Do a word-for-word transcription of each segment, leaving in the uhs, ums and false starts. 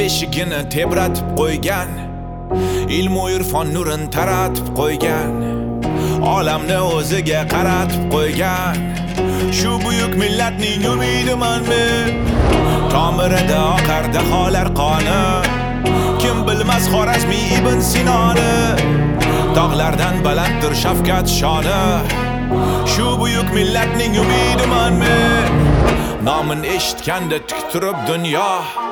eshigini tebratib qo'ygan, ilm va irfon nurin taratib qo'ygan, olamni o'ziga qaratib qo'ygan. Shu buyuk millatning umidiman men. Tomirida oqar daholar qoni, kim bilmas Xorazmiy ibn Sinoni. Tog'lardan balanddir shafqat shoni, shu buyuk millatning umidiman men. Nomin eshitganda tik turib dunyo,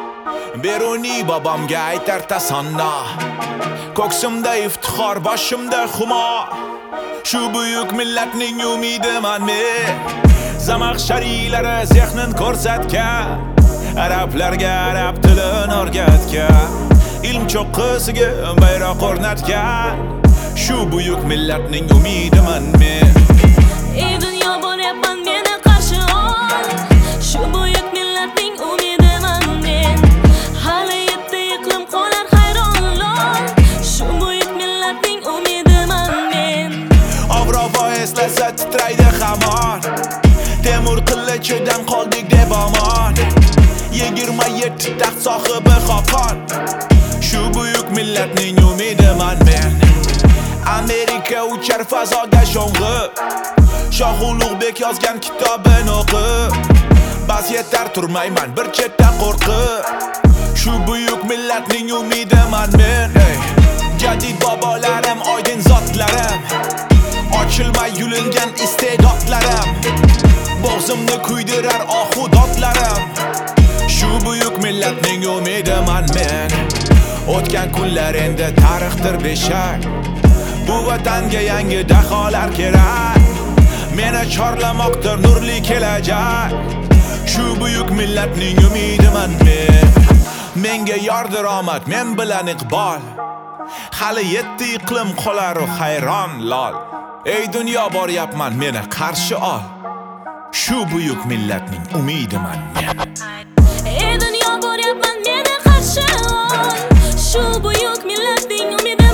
Beruniy bobomga aytar tasanno. Ko'ksimda iftixor, boshimda humo, shu buyuk millatning umidiman men. Zamaxshariylari zehnin ko'rsatgan, arablarga arab tilini o'rgatgan, ilm cho'qqisiga bayroq o'rnatgan, shu buyuk millatning umidiman men. Ey dunyo, boryapman, meni qarshi ol, shu buyuk millatning umidiman men. Hali yetti iqlim qolar hayron lol, shu buyuk millatning umidiman men. Avropa eslasa titraydi hamon, Temur qilichidan qoldik deb omon. yigirma yetti taxt sohibi Xoqon, shu buyuk millatning umidiman men. Amerika uchar fazoga sho'ng'ib, Shoh Ulug'bek yozgan kitobini o'qib, bas yetar turmayman bir chetda qo'rqib, shu buyuk millatning umidiman men. Hey, jadid bobolarim, oydin zotlarim, ochilmay yulingan iste'dodlarim, bo'g'zimni kuydirar ohu dodlarim, shu buyuk millatning umidiman men. O'tgan kunlar endi tarixdir beshak, bu vatanga yangi daholar kerak, meni chorlamoqdir nurli kelajak, shu buyuk millatning umidiman men. Menga yordir omad, men bilan iqbol, hali yetti iqlim qolar hayron lol. Ey dunyo, boryapman, meni qarshi ol, shu buyuk millatning umidiman men. Ey dunyo, boryapman, meni qarshi ol, shu buyuk millatning umidiman.